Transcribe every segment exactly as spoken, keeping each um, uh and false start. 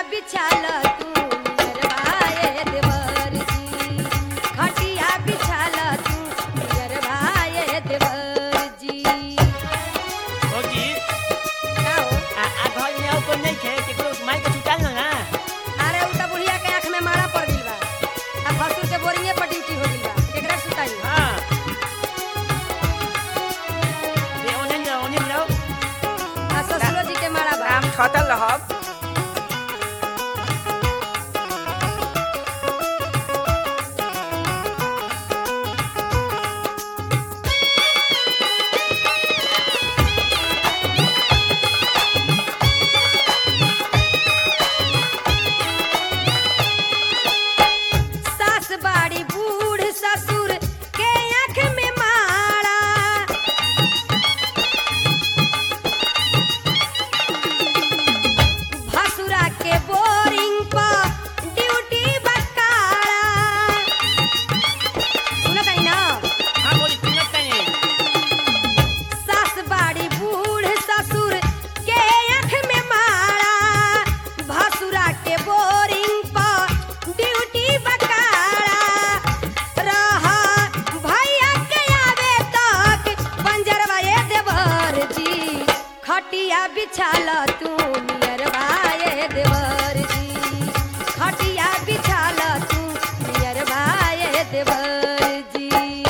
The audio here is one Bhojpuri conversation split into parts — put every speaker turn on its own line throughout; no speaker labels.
बिछाल तू नियरवाए देवर जी खटिया बिछाल तू नियरवाए देवर जी
भौजी
का हो
आ आ घर में आओ को नहीं खे केकरो माई के सुताल ना
अरे उ त बुढ़िया के आंख में मारा पड़ गइल बा आ फसुर के बोरिंगे पर ड्यूटी हो गइल बा केकरा सुताई
हां ये ओने ना ओने ना
आ ससुरो जी के मारा बा
हम छतल रहब
सास बाड़ी बूढ़ ससुर के आंख में मारा भसुरा के बोरिंग पर ड्यूटी बकारा सुनो कहीं ना
हां बोली सुनत नहीं
सास बाड़ी बूढ़ ससुर के आंख में मारा भसुरा के बोरिंग पर ड्यूटी बकारा रहा भैया के आवे तक पंजरवा ये देवर जी खटिया बिछाल तू नियरवाए देवर जी खटिया बिछाल तू नियरवाए देवर जी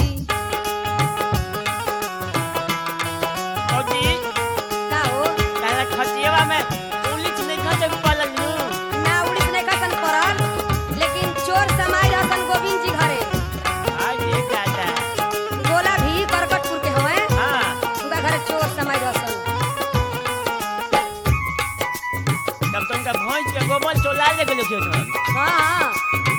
भौजी
का हो
काला खटियावा में पुलिस नहीं खटे पलल नु
ना उड़ीस नहीं कसन पड़ल लेकिन चोर समाई रहसन गोविंद जी घरे
आज ये दादा
गोला भी करकटपुर के हवे
हां
उनका घरे चोर समाई रहसन
तब तुमका भैंस के गोबर चोला ले गेलो खेत में
हाँ हाँ